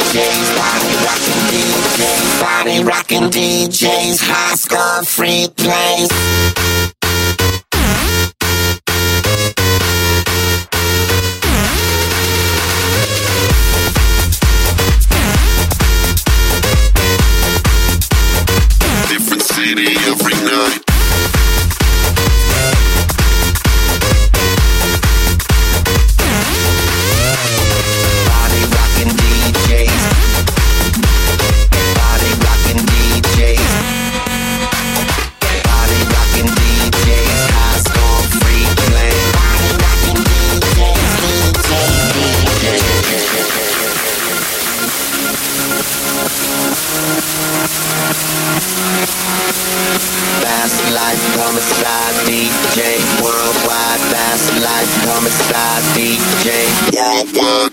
Body rockin' DJs, high score free plays. Different city every night. Body rockin' DJs. Body rockin' DJs. Body rockin' DJs, high score free play. Body rockin' Fast life, come inside DJ. Worldwide, fast life, come inside DJ. Worldwide.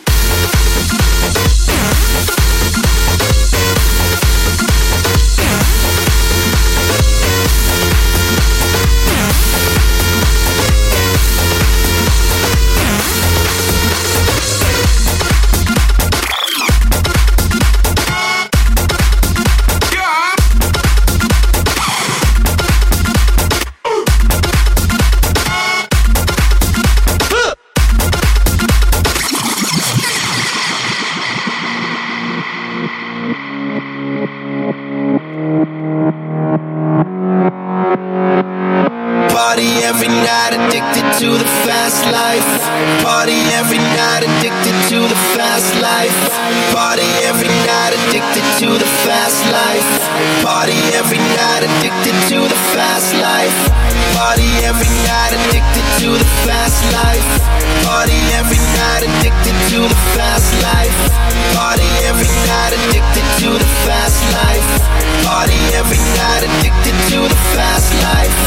Party every night, addicted to the fast life. Party every night, addicted to the fast life. Party every night, addicted to the fast life. Party every night, addicted to the fast life. Party every night, addicted to the fast life. Party every night, addicted to the fast life. Party every night, addicted to the fast life. Party every night, addicted to the fast life.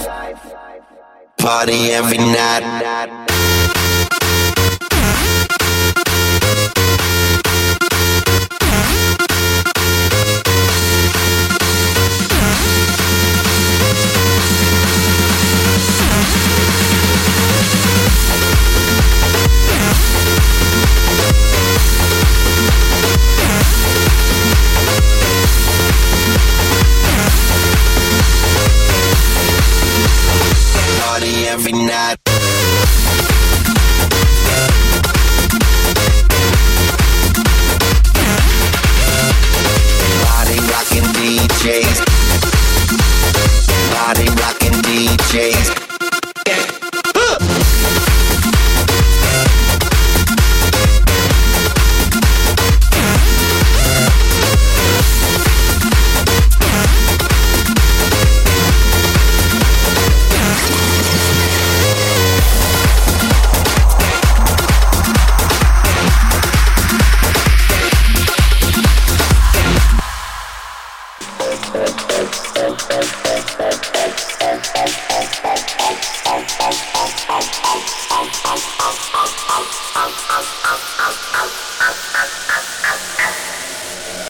Party every night. Party every night. Body rockin' DJs. Body rockin' DJs.